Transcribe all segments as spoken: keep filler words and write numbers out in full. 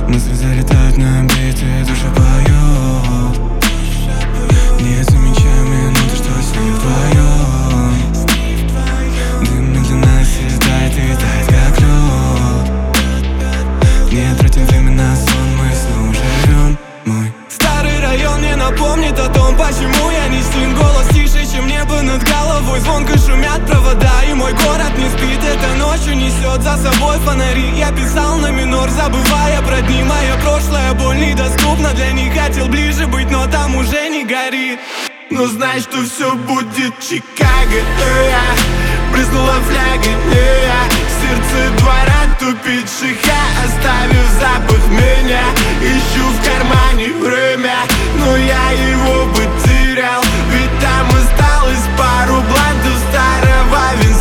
Мысли залетают на биты, душа поет. Не замечая минуты, что с ней вдвоем. Дым медленно оседает и тает, как лед. Не тратим время на сон, мы снова живем. Мой старый район не напомнит о том, почему я не с ним. Голос тише, чем небо над головой. Звонко шумят провода, и мой город не спит. Эта ночью несет за собой фонари. Я писал на минор, забывая про дни. Мое прошлое боль недоступна для них. Хотел ближе быть, но там уже не горит. Но знай, что все будет Чикаго. э-я. Брызнула фляга, э-я. Сердце двора тупит шиха, оставив запах меня. Ищу в кармане время, но я его потерял. Ведь там осталось пару блантов старого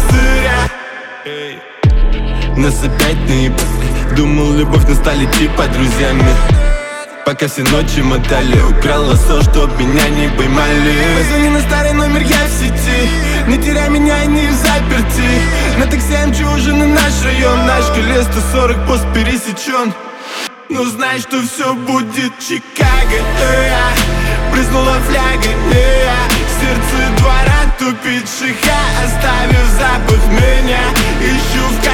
винстыря. Нас опять наебали. Думал, любовь нас стали типа друзьями. Пока все ночи мотали, украл лосо, чтоб меня не поймали. Позвони на старый номер, я в сети. Не теряй меня и не в заперти. На такси эм джи уже на наш район. Наш колес сто сорок, пост пересечен. Но знай, что все будет Чикаго. э-я. Брызнула фляга, э-я. Сердце двора тупит шиха, оставив запах меня. Ищу в